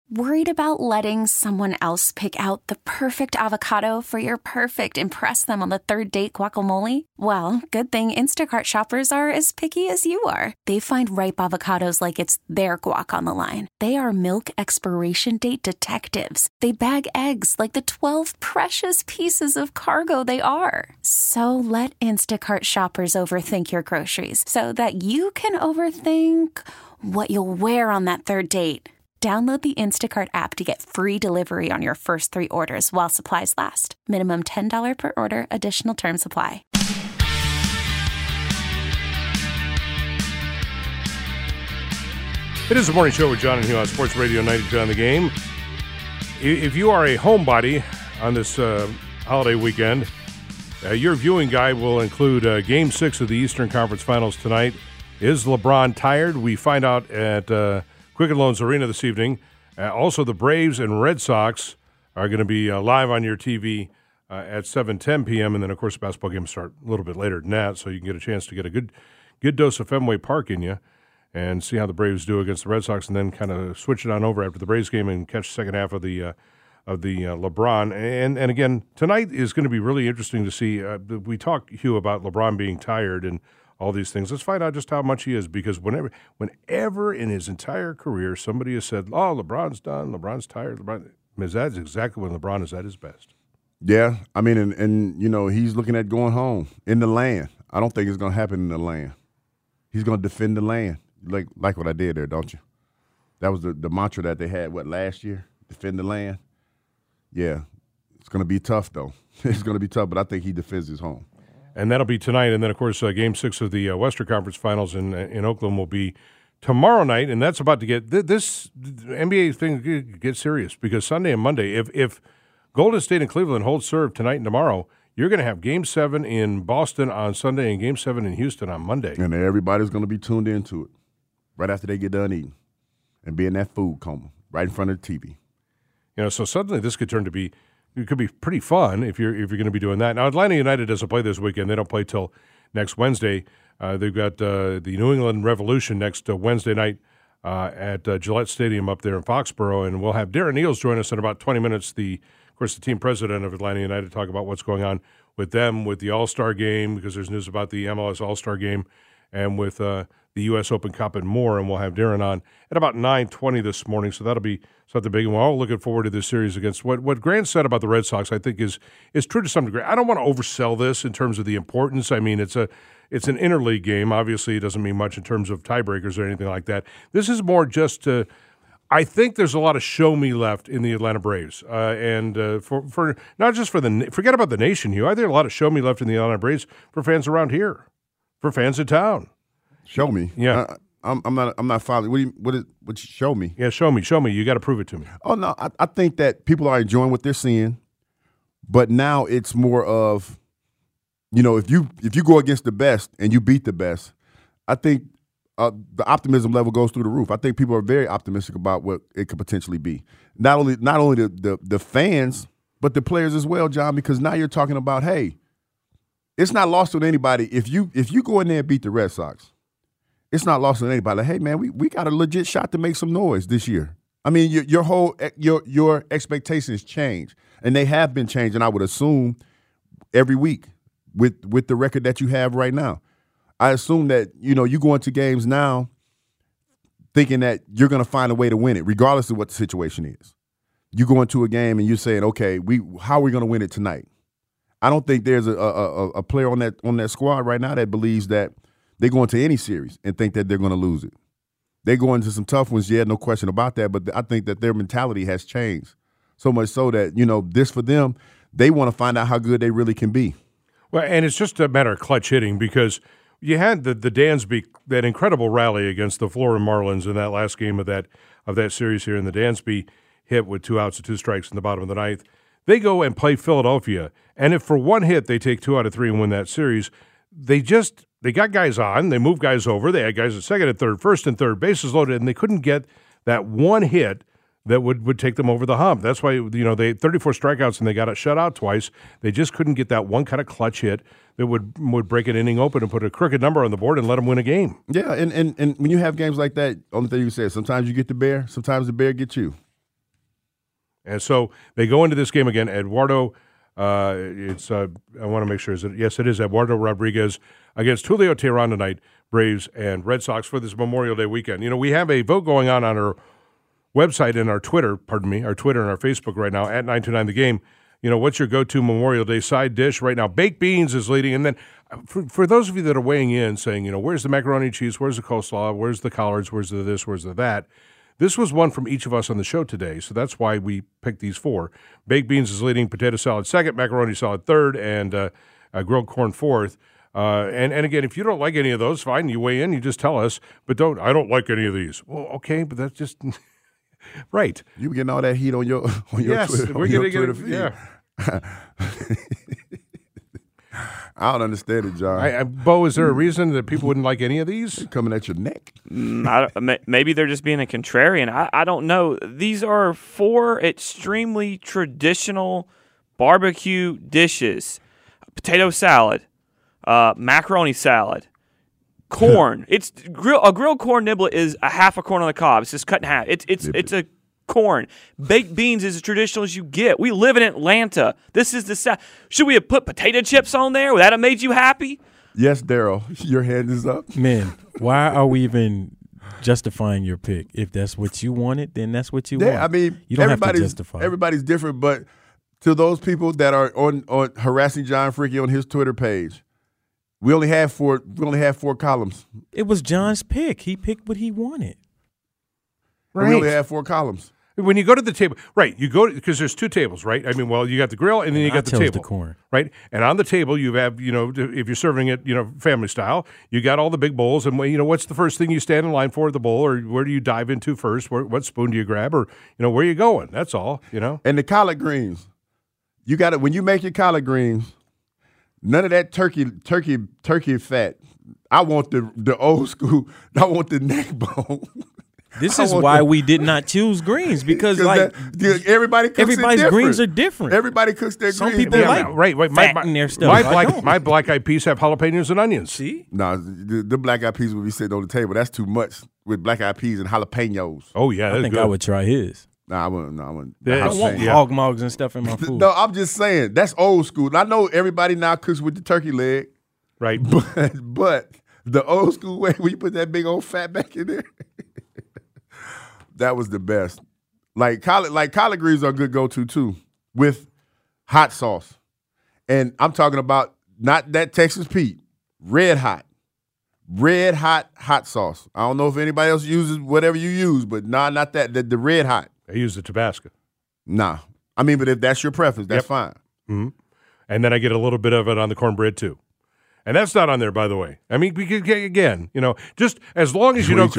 Worried about letting someone else pick out the perfect avocado for your perfect impress them on the third date guacamole? Well, good thing Instacart shoppers are as picky as you are. They find ripe avocados like it's their guac on the line. They are milk expiration date detectives. They bag eggs like the 12 precious pieces of cargo they are. So let Instacart shoppers overthink your groceries so that you can overthink what you'll wear on that third date. Download the Instacart app to get free delivery on your first 3 orders while supplies last. Minimum $10 per order. Additional terms apply. It is the morning show with John and Hugh on Sports Radio 92 on the Game. If you are a homebody on this holiday weekend, your viewing guide will include Game 6 of the Eastern Conference Finals tonight. Is LeBron tired? We find out at Quicken Loans Arena this evening. Also, the Braves and Red Sox are going to be live on your TV at 7:10 p.m. And then, of course, the basketball games start a little bit later than that, so you can get a chance to get a good dose of Fenway Park in you and see how the Braves do against the Red Sox, and then kind of switch it on over after the Braves game and catch the second half of the LeBron. And again, tonight is going to be really interesting to see. We talked, Hugh, about LeBron being tired and all these things. Let's find out just how much he is, because whenever in his entire career somebody has said, "Oh, LeBron's done, LeBron's tired," that's exactly when LeBron is at his best. Yeah, I mean, and you know, he's looking at going home in the land. I don't think it's going to happen in the land. He's going to defend the land, like what I did there, don't you? That was the mantra that they had, last year? Defend the land? Yeah, it's going to be tough, though. It's going to be tough, but I think he defends his home. And that'll be tonight. And then, of course, Game 6 of the Western Conference Finals in Oakland will be tomorrow night. And that's about to get this NBA thing get serious, because Sunday and Monday, if Golden State and Cleveland hold serve tonight and tomorrow, you're going to have Game 7 in Boston on Sunday and Game 7 in Houston on Monday. And everybody's going to be tuned into it right after they get done eating and be in that food coma right in front of the TV. You know, so suddenly this could turn to be – it could be pretty fun if you're going to be doing that. Now, Atlanta United doesn't play this weekend. They don't play till next Wednesday. They've got the New England Revolution next Wednesday night at Gillette Stadium up there in Foxborough, and we'll have Darren Eales join us in about 20 minutes, of course, the team president of Atlanta United, to talk about what's going on with them, with the All-Star game, because there's news about the MLS All-Star game, and with the U.S. Open Cup and more. And we'll have Darren on at about 9:20 this morning, so that'll be something big. And we're all looking forward to this series against what Grant said about the Red Sox. I think is true to some degree. I don't want to oversell this in terms of the importance. I mean, it's an interleague game. Obviously, it doesn't mean much in terms of tiebreakers or anything like that. This is more just to. I think there's a lot of show me left in the Atlanta Braves, and for not just for forget about the nation, Hugh. I think there's a lot of show me left in the Atlanta Braves for fans around here, for fans in town. Show me, yeah. I'm not following. What show me? Yeah, show me. You got to prove it to me. Oh no, I think that people are enjoying what they're seeing, but now it's more of, you know, if you go against the best and you beat the best, I think the optimism level goes through the roof. I think people are very optimistic about what it could potentially be. Not only the fans, but the players as well, John, because now you're talking about, hey, it's not lost on anybody if you go in there and beat the Red Sox. It's not lost on anybody. Like, hey, man, we got a legit shot to make some noise this year. I mean, your expectations change, and they have been changing, I would assume, every week with the record that you have right now. I assume that, you know, you go into games now thinking that you're going to find a way to win it, regardless of what the situation is. You go into a game and you're saying, okay, how are we going to win it tonight? I don't think there's a player on that squad right now that believes that they go into any series and think that they're going to lose it. They go into some tough ones, yeah, no question about that, but I think that their mentality has changed so much so that, you know, this for them, they want to find out how good they really can be. Well, and it's just a matter of clutch hitting, because you had the Dansby, that incredible rally against the Florida Marlins in that last game of that series here, and the Dansby hit with 2 outs and 2 strikes in the bottom of the ninth. They go and play Philadelphia, and if for one hit they take 2 out of 3 and win that series, they got guys on, they moved guys over, they had guys at second and third, first and third, bases loaded, and they couldn't get that one hit that would take them over the hump. That's why, you know, they had 34 strikeouts and they got shut out twice. They just couldn't get that one kind of clutch hit that would break an inning open and put a crooked number on the board and let them win a game. Yeah, and when you have games like that, only thing you say is sometimes you get the bear, sometimes the bear gets you. And so they go into this game again. Eduardo, I want to make sure, yes, it is Eduardo Rodriguez against Julio Teheran tonight, Braves and Red Sox for this Memorial Day weekend. We have a vote going on our website and our Twitter and our Facebook right now at 929 The Game. What's your go-to Memorial Day side dish right now? Baked beans is leading. And then for those of you that are weighing in saying, where's the macaroni and cheese, where's the coleslaw, where's the collards, where's the this, where's the that, this was one from each of us on the show today, so that's why we picked these four. Baked beans is leading, potato salad second, macaroni salad third, and grilled corn fourth. And again, if you don't like any of those, fine, you weigh in, you just tell us. But I don't like any of these. Well, okay, but that's just right. You getting all that heat on your yes, Twitter, we're on your gonna Twitter feed. Yeah. I don't understand it, John. Bo, is there a reason that people wouldn't like any of these? Coming at your neck. Maybe they're just being a contrarian. I don't know. These are 4 extremely traditional barbecue dishes: potato salad, macaroni salad, corn. It's a grilled corn niblet is a half a corn on the cob. It's just cut in half. It's a corn. Baked beans is as traditional as you get. We live in Atlanta. This is the South. Should we have put potato chips on there? Would that have made you happy? Yes, Daryl. Your hand is up. Man, why are we even justifying your pick? If that's what you wanted, then that's what you want. I mean, you don't have to justify. Everybody's different, but to those people that are on harassing John Fricke on his Twitter page, we only have 4 columns. It was John's pick. He picked what he wanted. Right. We only have 4 columns. When you go to the table, right, you go because there's 2 tables, right? I mean, you got the grill and then you got the table. The corn. Right? And on the table you have, if you're serving it, family style, you got all the big bowls and what's the first thing you stand in line for, the bowl, or where do you dive into first? What spoon do you grab, or where are you going? That's all, And the collard greens. You got it when you make your collard greens, none of that turkey fat. I want the old school. I want the neck bone. This is why we did not choose greens because everybody's greens are different. Everybody cooks their Some greens. people like fat in their stuff. My black eyed peas have jalapenos and onions. See? No, the black eyed peas will be sitting on the table. That's too much with black eyed peas and jalapenos. Oh yeah, I think I would try his. Nah, I wouldn't. I don't want hog mugs and stuff in my food. No, I'm just saying that's old school. I know everybody now cooks with the turkey leg, right? But the old school way where you put that big old fat back in there. That was the best. Like collard greens are a good go-to too with hot sauce. And I'm talking about not that Texas Pete, red hot hot sauce. I don't know if anybody else uses whatever you use, but not that. The red hot. I use the Tabasco. Nah. I mean, but if that's your preference, that's fine. Mm-hmm. And then I get a little bit of it on the cornbread too. And that's not on there, by the way. I mean, again, just as long as you don't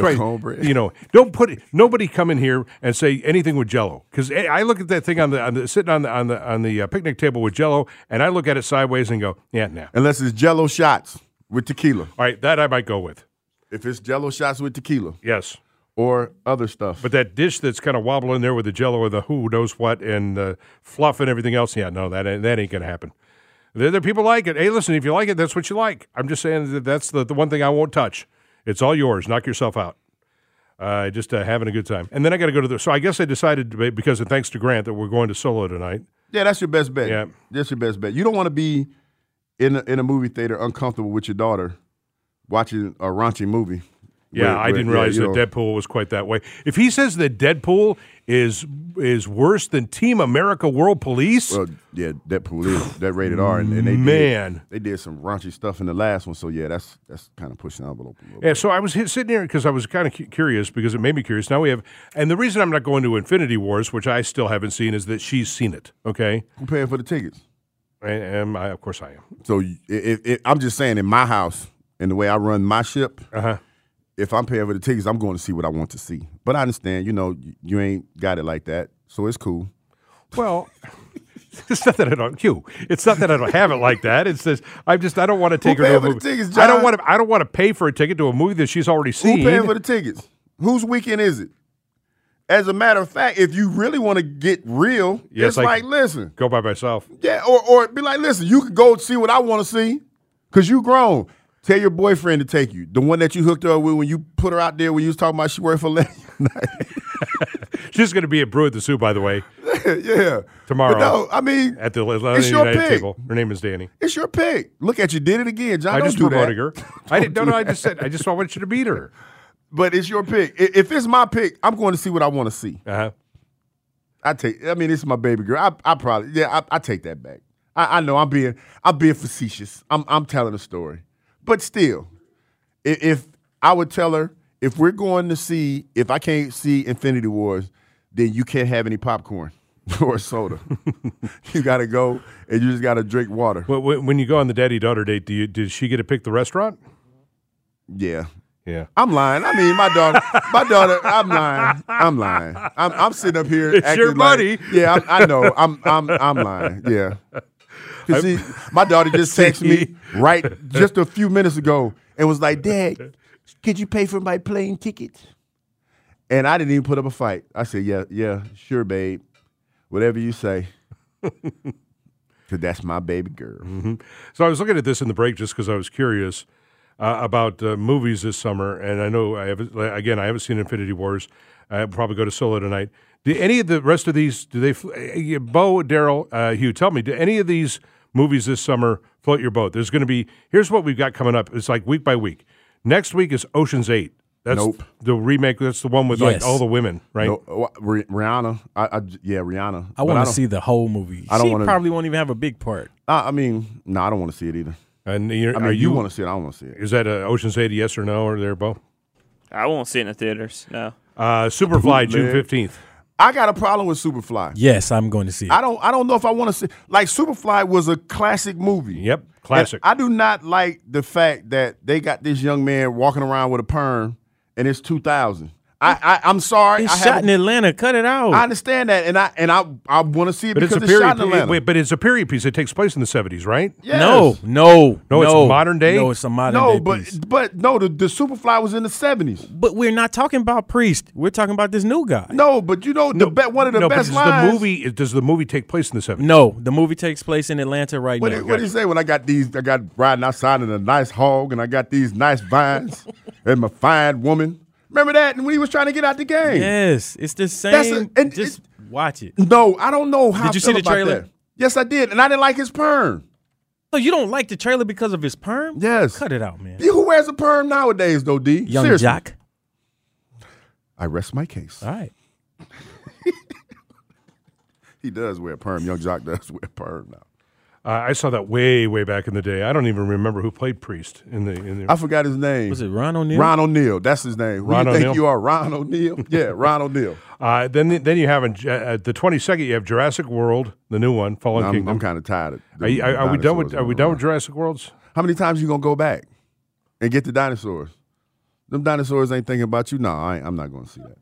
nobody come in here and say anything with Jell-O, because I look at that thing sitting on the picnic table with Jell-O, and I look at it sideways and go, yeah, nah. Unless it's Jell-O shots with tequila. All right, that I might go with. If it's Jell-O shots with tequila, yes, or other stuff. But that dish that's kind of wobbling there with the Jell-O or the who knows what and the fluff and everything else, yeah, no, that ain't gonna happen. There people like it. Hey, listen, if you like it, that's what you like. I'm just saying that's the one thing I won't touch. It's all yours. Knock yourself out. Just having a good time. And then I got to go to so I guess I decided, because of thanks to Grant, that we're going to Solo tonight. Yeah, that's your best bet. Yeah. That's your best bet. You don't want to be in a movie theater uncomfortable with your daughter watching a raunchy movie. Yeah, I didn't realize that Deadpool was quite that way. If he says that Deadpool is worse than Team America World Police, well, yeah, Deadpool is that rated R, and they did some raunchy stuff in the last one. So yeah, that's kind of pushing the envelope a little bit. Yeah, so I was sitting here because I was kind of curious because it made me curious. Now we have, and the reason I'm not going to Infinity Wars, which I still haven't seen, is that she's seen it. Okay, who's paying for the tickets? Of course I am. So I'm just saying, in my house and the way I run my ship. If I'm paying for the tickets, I'm going to see what I want to see. But I understand, you ain't got it like that, so it's cool. Well, it's not that I don't. It's not that I don't have it like that. It's just I don't want to take her to a movie. Tickets, I don't want to pay for a ticket to a movie that she's already seen. Who's paying for the tickets? Whose weekend is it? As a matter of fact, if you really want to get real, it's like, listen, go by myself. Yeah, or be like, listen, you can go see what I want to see because you grown. Tell your boyfriend to take you. The one that you hooked up with when you put her out there when you was talking about she worked for Lenny. She's going to be at Brew at the Sioux, by the way, Yeah. tomorrow. But no, I mean, At the it's your United pick. table. Her name is Danny. It's your pick. Look at you, did it again, John. I Don't just do promoted that. her. I didn't. No. I just said. I just want you to beat her. But it's your pick. If it's my pick, I'm going to see what I want to see. Uh-huh. I mean, this is my baby girl. I probably, I take that back. I know I'm being facetious. I'm telling a story, but still, if I would tell her, if we're going to see, if I can't see Infinity Wars, then you can't have any popcorn or soda. You got to go and you just got to drink water. Well, when you go on the daddy-daughter date, did she get to pick the restaurant? Yeah. Yeah. I'm lying. I mean, my daughter, I'm lying. I'm sitting up here. It's acting your money. Like, yeah, I know. I'm lying. Yeah. 'Cause see, my daughter just texted me just a few minutes ago and was like, "Dad, could you pay for my plane ticket?" And I didn't even put up a fight. I said, "Yeah, sure, babe. Whatever you say." Because that's my baby girl. Mm-hmm. So I was looking at this in the break just because I was curious about movies this summer, and I know I haven't seen Infinity Wars. I'll probably go to Solo tonight. Do any of the rest of these? Do they? Bo, Daryl, Hugh, tell me. Do any of these movies this summer float your boat? There's going to be. Here's what we've got coming up. It's like week by week. Next week is Ocean's 8. That's Nope. the remake. That's the one with like Yes. all the women, right? No, Rihanna. Rihanna. I want to see the whole movie. I don't She wanna- probably won't even have a big part. I mean, no, I don't want to see it either. And I mean, you want to see it? I don't want to see it. Is that a Ocean's 8? Yes or no? Or there, Bo? I won't see it in the theaters. No. Superfly, June Bootleg. 15th. I got a problem with Superfly. Yes, I'm going to see it. I don't know if I want to see. Like, Superfly was a classic movie. Yep, classic. And I do not like the fact that they got this young man walking around with a perm, and it's 2000. I'm sorry. It's shot in Atlanta. Cut it out. I understand that, and I want to see it But because it's a it's shot in period. Atlanta. But it's a period piece. It takes place in the 70s, right? Yes. No, it's modern day? No, it's a modern No, day piece. but no, the Superfly was in the 70s. But we're not talking about Priest. We're talking about this new guy. No, but you know one of the No, but best does lines. does the movie take place in the 70s? No, the movie takes place in Atlanta right now. What did he say when I got riding outside in a nice hog and I got these nice vines and my fine woman? Remember that? And when he was trying to get out the game. Yes, it's the same. Just watch it. No, I don't know how. Did you see the trailer? Yes, I did, and I didn't like his perm. So you don't like the trailer because of his perm? Yes. Cut it out, man. Who wears a perm nowadays, though, D? Young Seriously. Jock. I rest my case. All right. He does wear a perm. Young Jock does wear a perm now. I saw that way back in the day. I don't even remember who played Priest in the. I forgot his name. Was it Ron O'Neal? Ron O'Neal. That's his name. Ron Who you O'Neal? think you are, Ron O'Neal? Yeah, Ron O'Neal. Then you have the 22nd. You have Jurassic World, the new one, Fallen Kingdom. I'm kind of tired of Are we done with dinosaurs. Jurassic Worlds? How many times you going to go back and get the dinosaurs? Them dinosaurs ain't thinking about you. No, I'm not going to see that.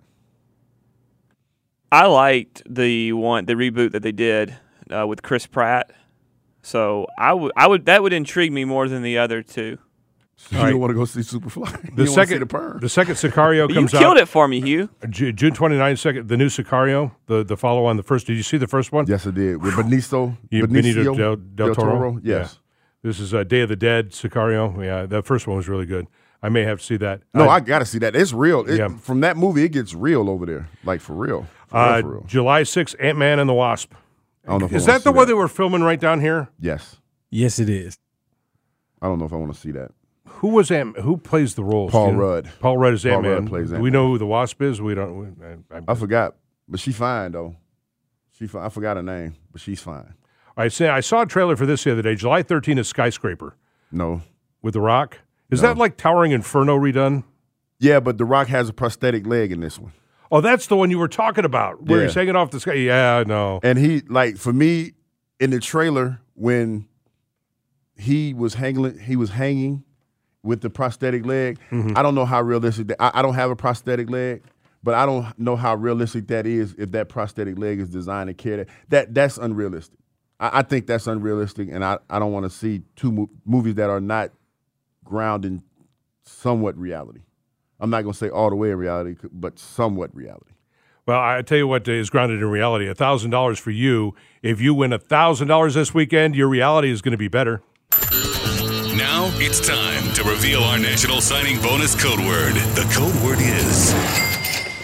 I liked the reboot that they did with Chris Pratt. So that would intrigue me more than the other two. You don't want to go see Superfly. The you don't wanna see the perm. the second Sicario You comes out. killed it for me, Hugh. June 29nd, the new Sicario, the follow on the first. Did you see the first one? Yes, I did. With Benicio Del Toro. Yes. Yeah. This is Day of the Dead, Sicario. Yeah, the first one was really good. I may have to see that. No, I got to see that. It's real. Yeah. From that movie, it gets real over there. Like, for real. For real. July 6th, Ant-Man and the Wasp. I don't know if I Is wanna that the see one they were filming right down here? Yes. Yes, it is. I don't know if I want to see that. Who plays the roles? Paul Do you know? Rudd. Paul Rudd is Paul Ant-Man. Rudd plays Do we Ant-Man. know who the Wasp is? We don't. I forgot. But she fine, though. I forgot her name, but she's fine. I saw a trailer for this the other day. July 13th is Skyscraper No. with The Rock. Is No. that like Towering Inferno redone? Yeah, but The Rock has a prosthetic leg in this one. Oh, that's the one you were talking about, where Yeah. he's hanging off the sky. Yeah, no. And he, like, for me, in the trailer, when he was hanging with the prosthetic leg, I don't know how realistic that, I don't have a prosthetic leg, but I don't know how realistic that is if that prosthetic leg is designed to carry that. That's unrealistic. I think that's unrealistic, and I don't want to see two movies that are not grounded in somewhat reality. I'm not going to say all the way in reality, but somewhat reality. Well, I tell you what is grounded in reality. $1,000 for you. If you win $1,000 this weekend, your reality is going to be better. Now it's time to reveal our national signing bonus code word. The code word is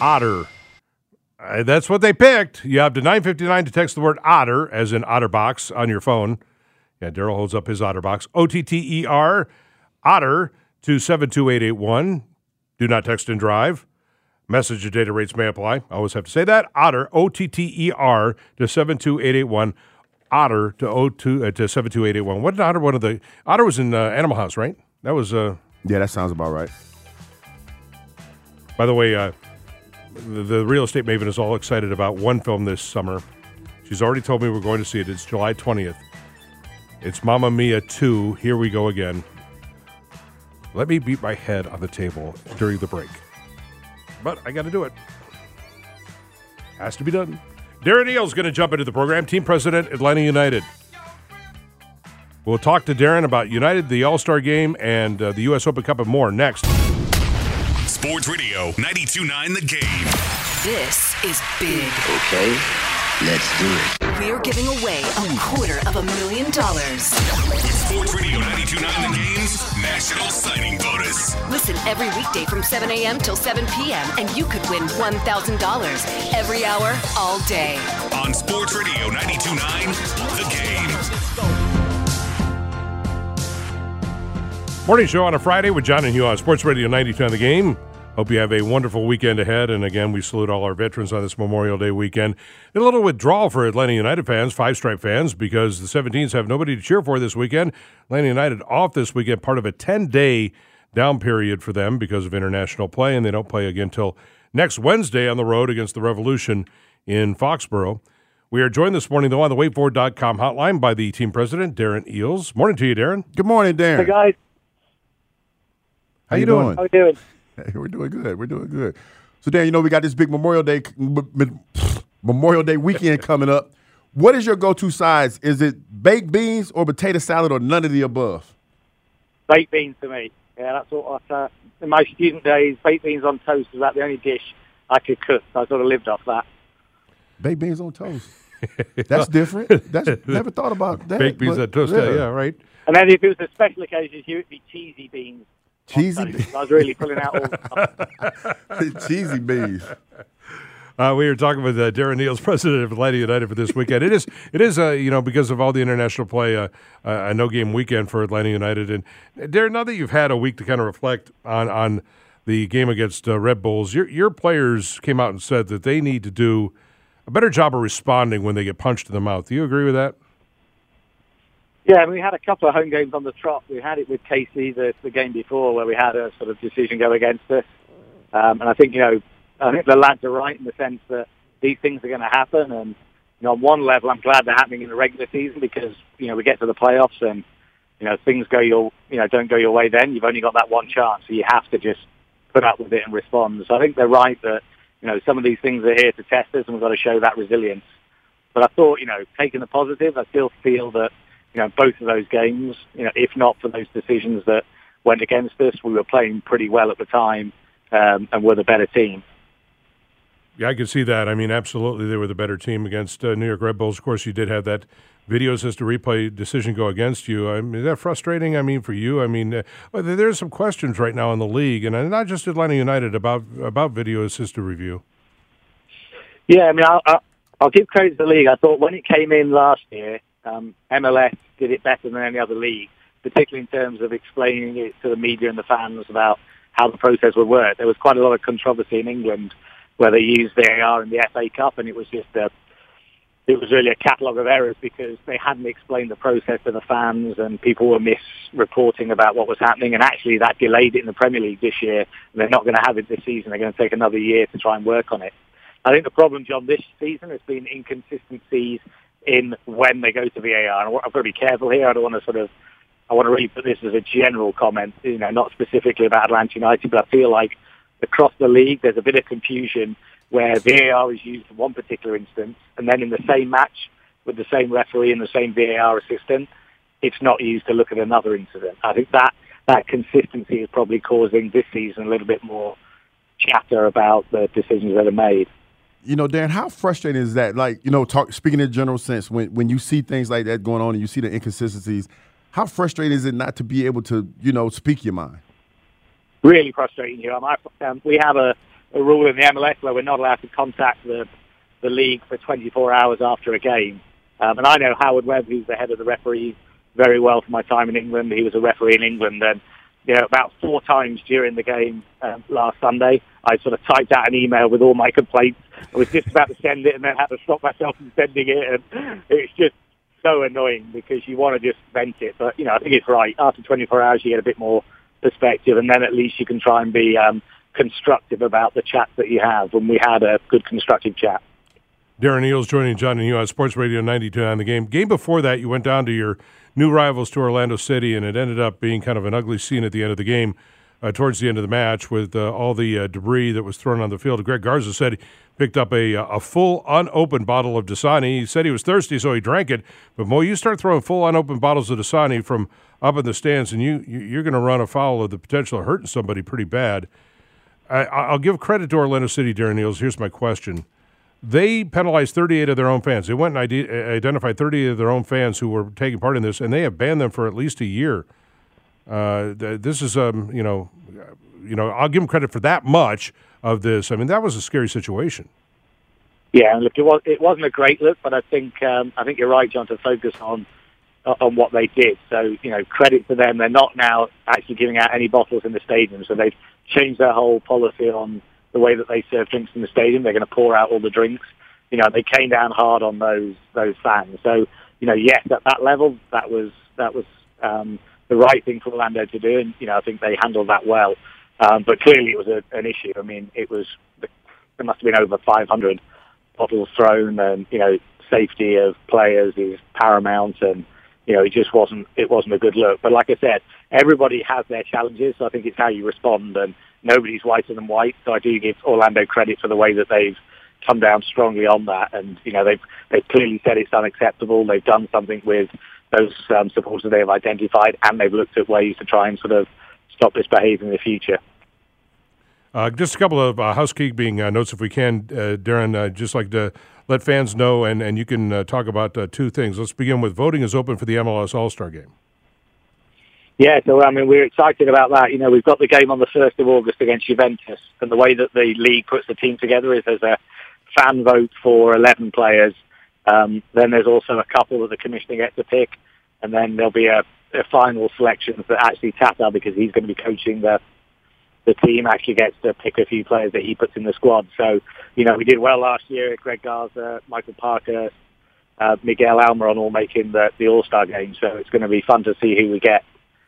Otter. That's what they picked. You have to 959 to text the word Otter, as in OtterBox, on your phone. Yeah, Daryl holds up his OtterBox. OTTER, Otter, to 72881. Do not text and drive. Message and data rates may apply. I always have to say that. Otter, OTTER, to 72881. Otter to 72881. What did Otter? Otter was in Animal House, right? That was. Yeah, that sounds about right. By the way, the real estate maven is all excited about one film this summer. She's already told me we're going to see it. It's July 20th. It's Mamma Mia 2. Here we go again. Let me beat my head on the table during the break. But I got to do it. Has to be done. Darren Neal's going to jump into the program. Team president, Atlanta United. We'll talk to Darren about United, the All-Star Game, and the U.S. Open Cup and more next. Sports Radio 92.9 The Game. This is big. Okay, let's do it. We're giving away $250,000. With Sports Radio 92.9 The Game's National Signing Bonus. Listen every weekday from 7 a.m. till 7 p.m. and you could win $1,000 every hour, all day. On Sports Radio 92.9 The Game. Morning show on a Friday with John and Hugh on Sports Radio 92 on The Game. Hope you have a wonderful weekend ahead. And again, we salute all our veterans on this Memorial Day weekend. A little withdrawal for Atlanta United fans, Five Stripe fans, because the 17s have nobody to cheer for this weekend. Atlanta United off this weekend, part of a 10-day down period for them because of international play, and they don't play again until next Wednesday on the road against the Revolution in Foxborough. We are joined this morning, though, on the waitfor.com hotline by the team president, Darren Eales. Morning to you, Darren. Good morning, Darren. Hey, guys. How you doing? How you doing? Hey, we're doing good. We're doing good. So, Darren, we got this big Memorial Day weekend coming up. What is your go-to sides? Is it baked beans or potato salad or none of the above? Baked beans to me. Yeah, that's what in my student days, baked beans on toast was about the only dish I could cook. So I sort of lived off that. Baked beans on toast. That's different. Never thought about that. Baked beans on toast, yeah, right. And then if it was a special occasion, it would be cheesy beans. Cheesy beans. I was really pulling out all the stuff. Cheesy beans. We are talking with Darren Eales, president of Atlanta United, for this weekend. It is because of all the international play, a no-game weekend for Atlanta United. And Darren, now that you've had a week to kind of reflect on the game against Red Bulls, your players came out and said that they need to do a better job of responding when they get punched in the mouth. Do you agree with that? Yeah, we had a couple of home games on the trot. We had it with KC the game before where we had a sort of decision go against us. And I think, the lads are right in the sense that these things are going to happen. And, on one level, I'm glad they're happening in the regular season because, we get to the playoffs and, things don't go your way then. You've only got that one chance. So you have to just put up with it and respond. So I think they're right that, some of these things are here to test us and we've got to show that resilience. But I thought, taking the positive, I still feel that, both of those games, if not for those decisions that went against us, we were playing pretty well at the time and were the better team. Yeah, I can see that. I mean, absolutely, they were the better team against New York Red Bulls. Of course, you did have that video assistant replay decision go against you. I mean, is that frustrating? I mean, for you? I mean, there's some questions right now in the league, and not just Atlanta United, about video assisted review. Yeah, I mean, I'll give credit to the league. I thought when it came in last year, MLS did it better than any other league, particularly in terms of explaining it to the media and the fans about how the process would work. There was quite a lot of controversy in England where they used VAR in the FA Cup, and it was really a catalogue of errors because they hadn't explained the process to the fans, and people were misreporting about what was happening. And actually, that delayed it in the Premier League this year, and they're not going to have it this season. They're going to take another year to try and work on it. I think the problem, John, this season has been inconsistencies in when they go to VAR. And I've got to be careful here. I want to really put this as a general comment, not specifically about Atlanta United, but I feel like across the league there's a bit of confusion where VAR is used in one particular instance, and then in the same match with the same referee and the same VAR assistant, it's not used to look at another incident. I think that consistency is probably causing this season a little bit more chatter about the decisions that are made. Darren, how frustrating is that? Like, speaking in general sense, when you see things like that going on and you see the inconsistencies, how frustrating is it not to be able to, speak your mind? Really frustrating. We have a rule in the MLS where we're not allowed to contact the league for 24 hours after a game. And I know Howard Webb, who's the head of the referees, very well from my time in England. He was a referee in England, and about 4 times during the game last Sunday, I sort of typed out an email with all my complaints. I was just about to send it and then had to stop myself from sending it, and it's just so annoying because you want to just vent it. But, I think it's right. After 24 hours, you get a bit more perspective, and then at least you can try and be constructive about the chats that you have, and we had a good constructive chat. Darren Eales joining John and you on Sports Radio 92.9 The Game. Game before that, you went down to your new rivals to Orlando City, and it ended up being kind of an ugly scene at the end of the game, towards the end of the match, with all the debris that was thrown on the field. Greg Garza said he picked up a full unopened bottle of Dasani. He said he was thirsty, so he drank it. But, Mo, you start throwing full unopened bottles of Dasani from up in the stands, and you're going to run afoul of the potential of hurting somebody pretty bad. I'll give credit to Orlando City, Darren Eales. Here's my question. They penalized 38 of their own fans. They went and identified 38 of their own fans who were taking part in this, and they have banned them for at least a year. This is, I'll give them credit for that much of this. I mean, that was a scary situation. Yeah, and look, it wasn't a great look, but I think you're right, John, to focus on what they did. So, credit to them. They're not now actually giving out any bottles in the stadium, so they've changed their whole policy on the way that they serve drinks in the stadium. They're going to pour out all the drinks. They came down hard on those fans. So, yes, at that level, that was the right thing for Orlando to do, and I think they handled that well. But clearly, it was an issue. I mean, there must have been over 500 bottles thrown, and safety of players is paramount, and it just wasn't a good look. But like I said, everybody has their challenges, so I think it's how you respond, and nobody's whiter than white. So I do give Orlando credit for the way that they've come down strongly on that, and they've clearly said it's unacceptable. They've done something with those supporters they've identified, and they've looked at ways to try and sort of stop this behavior in the future. Just a couple of housekeeping notes, if we can, Darren. Just like to let fans know, and you can talk about 2 things. Let's begin with voting is open for the MLS All-Star Game. Yeah, so we're excited about that. We've got the game on the 1st of August against Juventus, and the way that the league puts the team together is there's a fan vote for 11 players. Then there's also a couple that the commissioner gets to pick, and then there'll be a final selection that actually Tata, because he's going to be coaching the team, actually gets to pick a few players that he puts in the squad. So, we did well last year. Greg Garza, Michael Parker, Miguel Almiron all making the All-Star game. So it's going to be fun to see who we get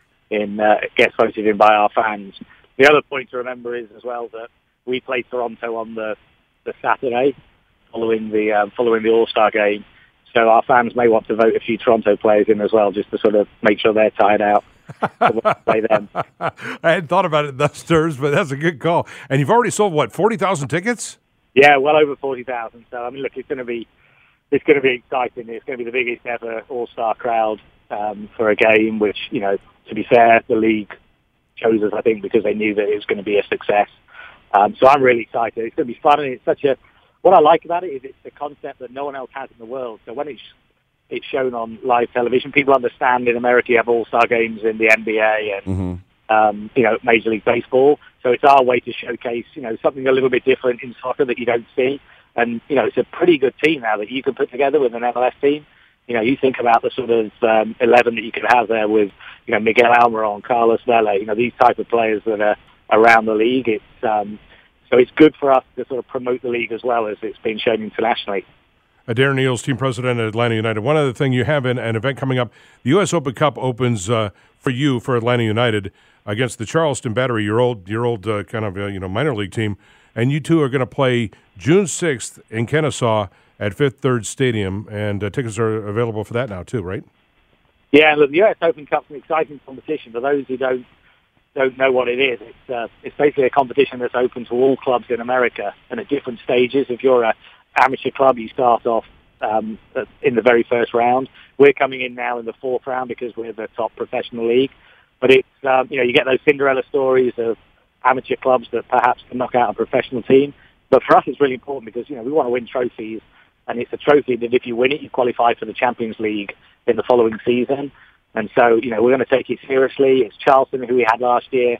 gets voted in by our fans. The other point to remember is as well that we play Toronto on the Saturday following the All-Star game. So our fans may want to vote a few Toronto players in as well, just to sort of make sure they're tired out. Play them. I hadn't thought about it in those terms, but that's a good call. And you've already sold 40,000 tickets? Yeah, well over 40,000. So look, it's going to be exciting. It's going to be the biggest ever All-Star crowd for a game, which to be fair, the league chose us, I think, because they knew that it was going to be a success. So I'm really excited. It's going to be fun, and it's what I like about it is it's a concept that no one else has in the world. So when it's shown on live television, people understand in America you have All-Star games in the NBA and Major League Baseball. So it's our way to showcase something a little bit different in soccer that you don't see. And it's a pretty good team now that you can put together with an MLS team. You think about the sort of 11 that you could have there with Miguel Almiron, Carlos Vela, these type of players that are around the league. So it's good for us to sort of promote the league as well as it's been shown internationally. Darren Eales, team president at Atlanta United. One other thing, you have an event coming up. The U.S. Open Cup opens for Atlanta United against the Charleston Battery, your old kind of minor league team, and you two are going to play June 6th in Kennesaw at Fifth Third Stadium, and tickets are available for that now too, right? Yeah, look, the U.S. Open Cup's an exciting competition. For those who don't know what it is, it's basically a competition that's open to all clubs in America and at different stages. If you're an amateur club, you start off in the very first round. We're coming in now in the 4th round because we're the top professional league. But it's you get those Cinderella stories of amateur clubs that perhaps can knock out a professional team. But for us, it's really important because we want to win trophies, and it's a trophy that if you win it, you qualify for the Champions League in the following season. And so, we're going to take it seriously. It's Charleston, who we had last year.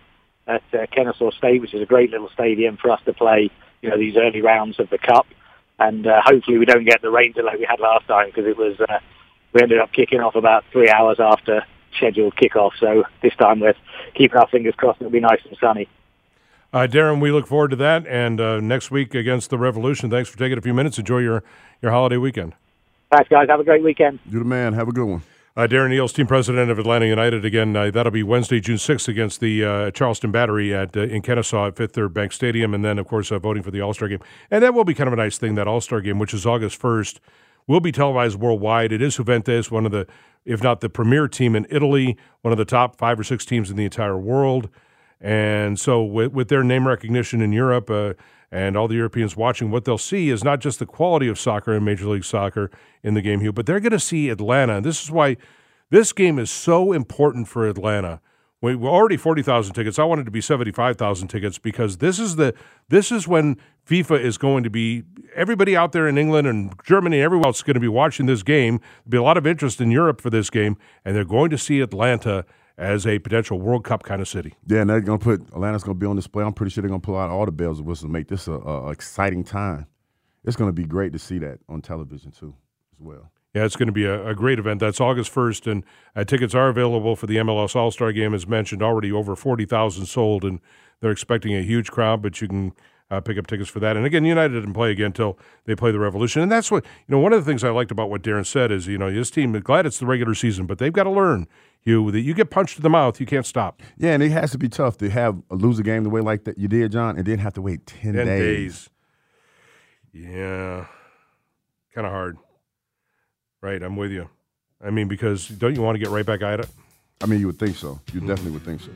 at Kennesaw State, which is a great little stadium for us to play, these early rounds of the Cup. And hopefully we don't get the rain delay we had last time, because it was we ended up kicking off about 3 hours after scheduled kickoff. So this time we're keeping our fingers crossed it'll be nice and sunny. Darren, we look forward to that. And next week against the Revolution, thanks for taking a few minutes. Enjoy your holiday weekend. Thanks, guys. Have a great weekend. You're the man. Have a good one. Darren Eales, team president of Atlanta United. Again, that'll be Wednesday, June 6th against the Charleston Battery in Kennesaw at Fifth Third Bank Stadium. And then, of course, voting for the All-Star Game. And that will be kind of a nice thing, that All-Star Game, which is August 1st, will be televised worldwide. It is Juventus, one of the, if not the premier team in Italy, one of the top 5 or 6 teams in the entire world. And so with their name recognition in Europe and all the Europeans watching, what they'll see is not just the quality of soccer in Major League Soccer in the game, Hugh, but they're going to see Atlanta. And this is why this game is so important for Atlanta. We're already 40,000 tickets. I wanted to be 75,000 tickets, because this is when FIFA is going to be, everybody out there in England and Germany and everywhere else is going to be watching this game. There'll be a lot of interest in Europe for this game, and they're going to see Atlanta as a potential World Cup kind of city. Yeah, and they're going to put Atlanta's going to be on display. I'm pretty sure they're going to pull out all the bells and whistles to make this a exciting time. It's going to be great to see that on television too, as well. Yeah, it's going to be a great event. That's August 1st, and tickets are available for the MLS All-Star Game. As mentioned, already over 40,000 sold, and they're expecting a huge crowd, but you can pick up tickets for that. And again, United didn't play again until they play the Revolution. And that's what, one of the things I liked about what Darren said is, this team, glad it's the regular season, but they've got to learn, Hugh, that you get punched in the mouth, you can't stop. Yeah, and it has to be tough to lose a game the way like that you did, John, and then have to wait 10 days. Yeah, kind of hard. Right, I'm with you. I mean, because don't you want to get right back at it? I mean, you would think so. You definitely would think so.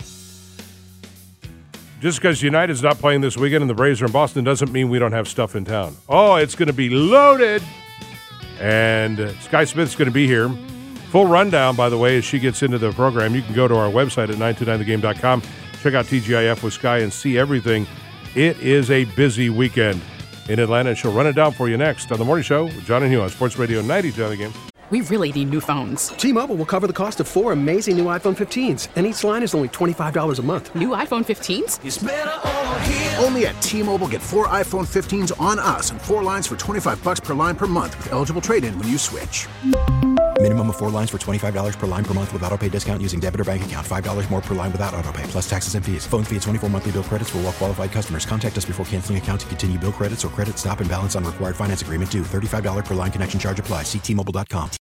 Just because United's not playing this weekend and the Braves are in Boston doesn't mean we don't have stuff in town. Oh, it's going to be loaded. And Sky Smith's going to be here. Full rundown, by the way, as she gets into the program. You can go to our website at 929thegame.com. Check out TGIF with Sky and see everything. It is a busy weekend in Atlanta, and she'll run it down for you next on The Morning Show with John and Hugh on Sports Radio 92 The Game. We really need new phones. T-Mobile will cover the cost of 4 amazing new iPhone 15s, and each line is only $25 a month. New iPhone 15s? It's better over here. Only at T-Mobile, get 4 iPhone 15s on us and 4 lines for $25 per line per month with eligible trade-in when you switch. Minimum of 4 lines for $25 per line per month with autopay discount using debit or bank account. $5 more per line without autopay, plus taxes and fees. Phone fee at 24 monthly bill credits for well-qualified customers. Contact us before canceling account to continue bill credits or credit stop and balance on required finance agreement due. $35 per line connection charge applies. See T-Mobile.com.